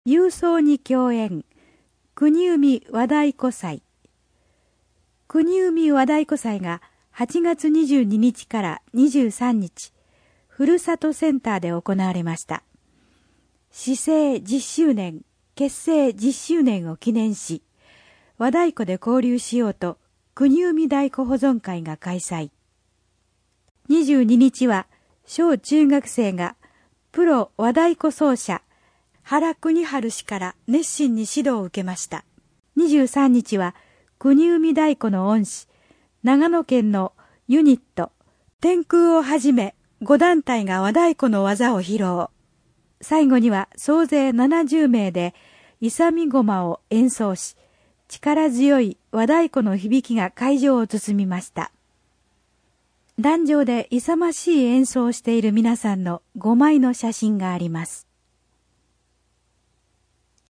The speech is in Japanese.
勇壮に共演、国生和太鼓祭。国生和太鼓祭が8月22日から23日、ふるさとセンターで行われました。市政10周年、結成10周年を記念し、和太鼓で交流しようと、国生太鼓保存会が開催。22日は、小中学生が、プロ和太鼓奏者、原国春氏から熱心に指導を受けました。23日は、国生太鼓の恩師、長野県のユニット、天空をはじめ5団体が和太鼓の技を披露。最後には総勢70名で、勇みごまを演奏し、力強い和太鼓の響きが会場を包みました。壇上で勇ましい演奏をしている皆さんの5枚の写真があります。